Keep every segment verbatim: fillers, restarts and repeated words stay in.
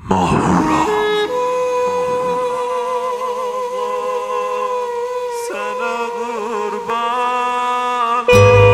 ماهورا sana kurban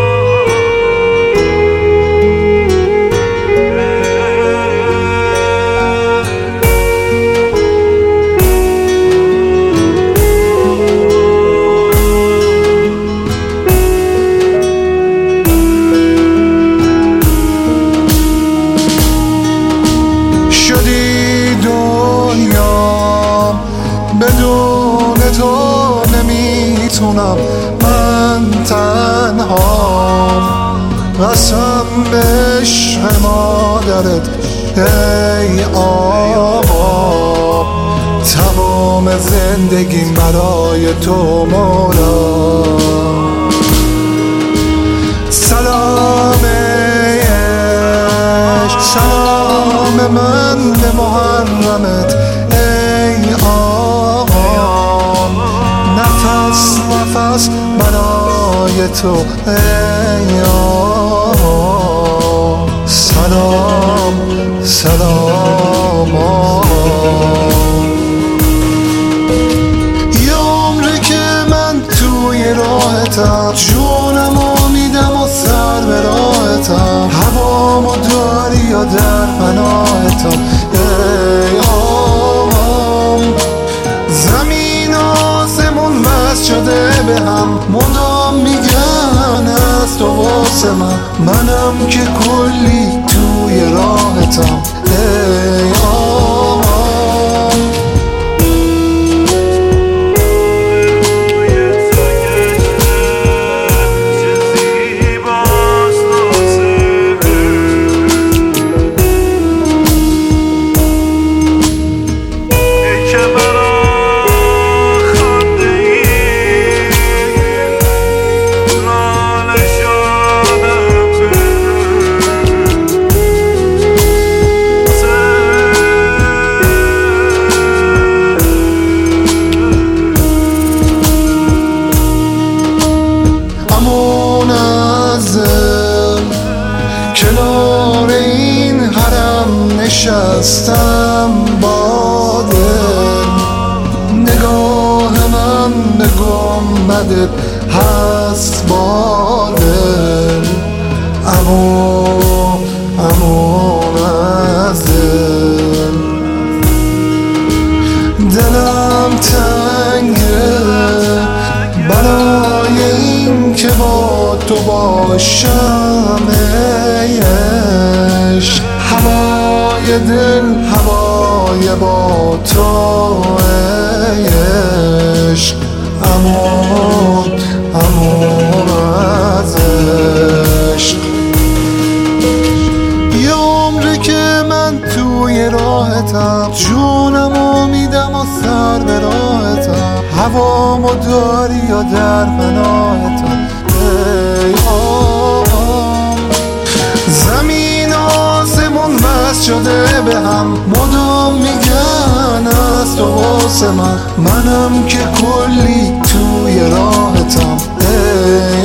بدون تو نمیتونم من تنهام قسم به عشق مادرت ای آقا تمام زندگیم برای تو مولا سلام عشق سلام من به محرمت ای آقا نفس نفس برای تو ای آقا سلام سلام یه عمره که من توی راحتم جونمو میدم و سر به راحتم هوامو داری یا در پناهتم ای آقام زمین آسمون وصل شده به هم مدام میگن از تو واسه من منم که کلی توی راحتم ای آقام کنار این حرم نشستم با دل نگاه من به گنبدت هست با دل امون امون از دل دلم تنگه برای این که با تو باشم ای عشق هوای دل هوای با تو ای عشق امون امون از عشق یه عمره که من توی راحتم جونمو میدم و سر به راحتم هوامو داری یا در پناهتم ای آقام زمین آسمون وصل شده به هم مدام میگن از تو واسه من منم که کلی توی راحتم ای